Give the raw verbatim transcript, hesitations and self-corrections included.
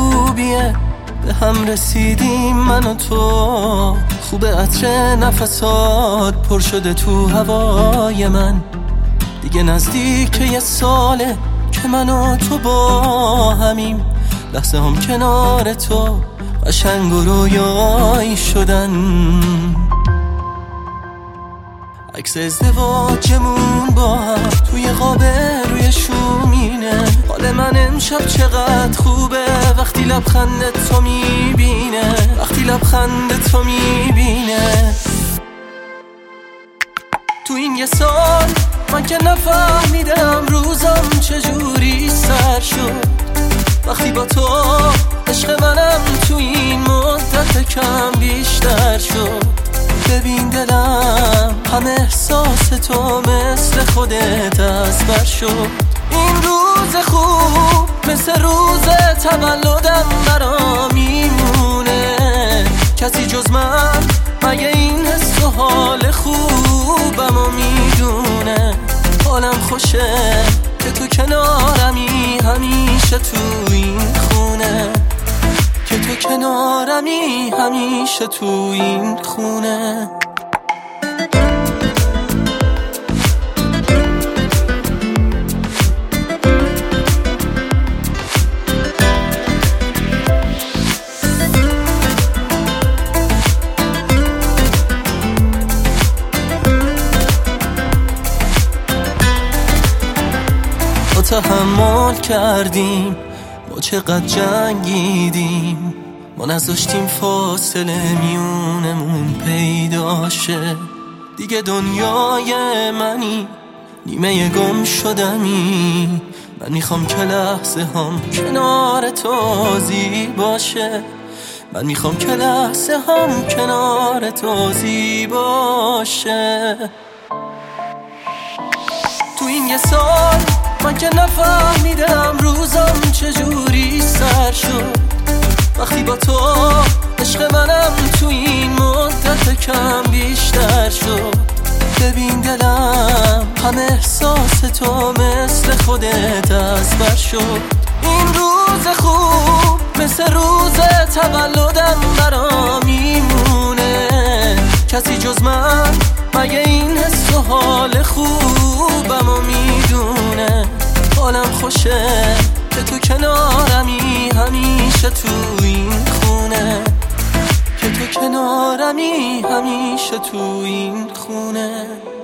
خوبیه به هم رسیدیم من و تو. خوبه عطر نفسات پر شده تو هوای من. دیگه نزدیک یه ساله که من و تو با همیم. لحظه هم کنار تو قشنگ و رویایی شدن. عکس ازدواجمون با هم توی قاب روی شومینه. حال من امشب چقدر خوبه وقتی لبخند تو میبینه. وقتی لبخند تو میبینه. تو این یه سال من که نفهمیدم روزم چجوری سر شد. وقتی با تو عشق منم تو این مدت کم بیشتر شد. ببین دلم همه احساس تو مثل خودت از بر شد. این روز خوب مثل روز تولدم برا میمونه. کسی جز من مگه این حس و حال خوبم و میدونه. حالم خوشه که تو کنارمی همیشه تو این خونه. که تو کنارمی همیشه تو این خونه. با تحمل کردیم ما چقدر جنگیدیم. ما نذاشتیم فاصله میونمون پیدا شه. دیگه دنیای منی نیمه گم شدمی. من میخوام که لحظه هم کنار تو زیباشه. من میخوام که لحظه هم کنار تو زیباشه. تو این یه سال من که نفهمیدم روزم چجوری سر شد. وقتی با تو عشق منم تو این مدت کم بیشتر شد. ببین دلم همه احساس تو مثل خودت از بر شد. این روز خوب مثل روز تولدم برا میمونه. کسی جز من مگه این حس و حال خوبم و میدونه. حالم خوشه که تو کنارمی همیشه تو این خونه. که تو کنارمی همیشه تو این خونه.